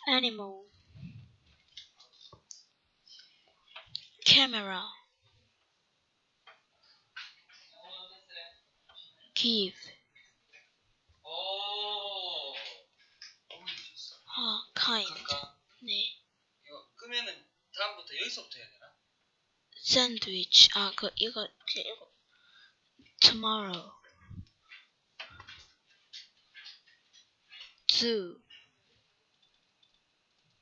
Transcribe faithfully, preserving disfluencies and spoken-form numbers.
animal, camera, give, 아, kind. 네. 이거 끄면은 다음부터 여기서부터 해야 되나? sandwich. 아, 그 이거 이거 tomorrow. zoo,